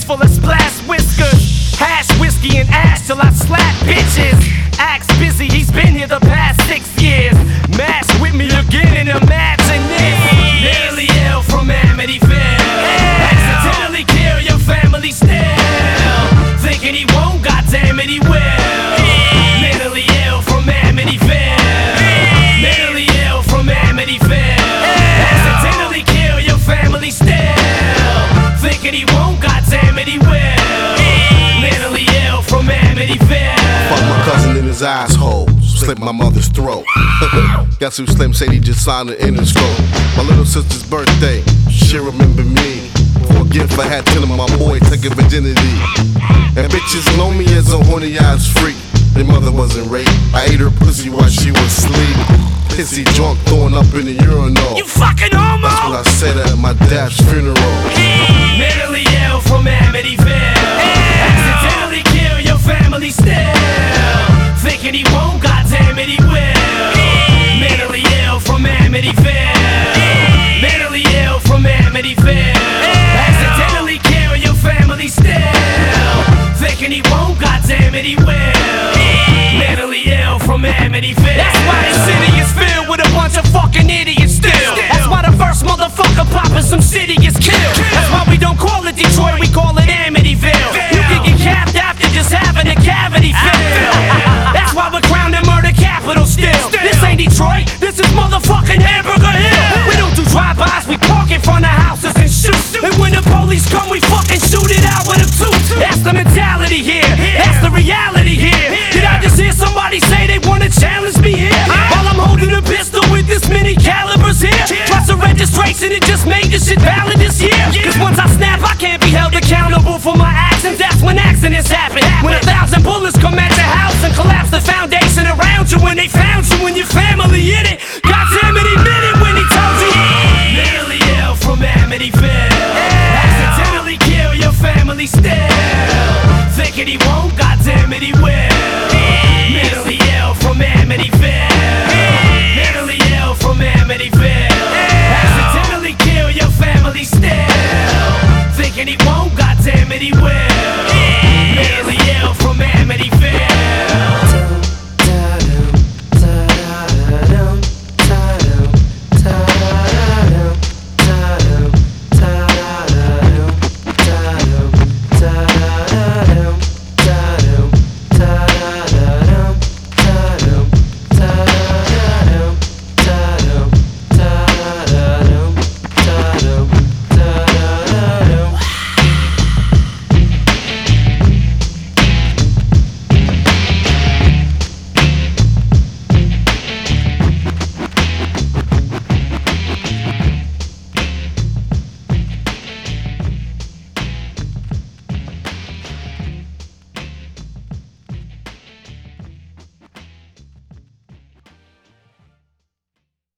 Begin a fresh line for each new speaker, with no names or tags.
full of splash whiskers. Hash whiskey and ash till I slap bitches. Axe busy, he's been here the past 6 years. Mash with me again and imagine this. Nearly ill from Amityville. Accidentally kill your family still. Thinking he won't, goddamn it he will. Mentally ill from Amityville. Mentally ill from Amityville. Accidentally kill your family still. Thinking he won't, goddamn it he will. Mentally ill from Amityville.
Fuck my cousin in his asshole, slit my mother's throat. Guess who Slim said he just signed an Interscope. My little sister's birthday, she remember me. For a gift I had 10 of my boy taking virginity. And bitches know me as a horny ass freak. Their mother wasn't raped, I ate her pussy while she was asleep. Pissy drunk, throwing up in the urinal.
You fucking homo!
That's what I said at my dad's funeral.
Mentally ill from Amityville. Accidentally kill your family still. Thinking he won't, goddamn it he will. Mentally ill from Amityville. Mentally ill from Amityville. Accidentally kill your family still. Thinking he won't, goddamn it he will. Mentally ill from Amityville. That's why this city is filled with a bunch of fucking idiots still. That's why the first motherfucker poppin' some city gets killed. That's why we don't call it Detroit, we call it Amityville. You can get capped after just having a cavity filled. That's why we're crowned the murder capital still. This ain't Detroit, this is motherfucking Hamburger Hill. We don't do drive-bys, we park in front of houses and shoot. And when the police come, we fucking shoot it out with a tooth. That's the mentality here, that's the reality here. Did I just hear somebody say they wanna challenge me here? While I'm holding a pistol with this many calibers here. Plus a registration, it just made this shit valid this year. Cause once I snap, I can't be held accountable for my actions. That's when accidents happen. When 1,000 bullets come at your house and collapse the foundation around you. When they found you and your family in it. Goddamn it, he meant it when he told you. Mentally ill from Amityville. Accidentally kill your family still. Thinking he won't, goddamn it he will.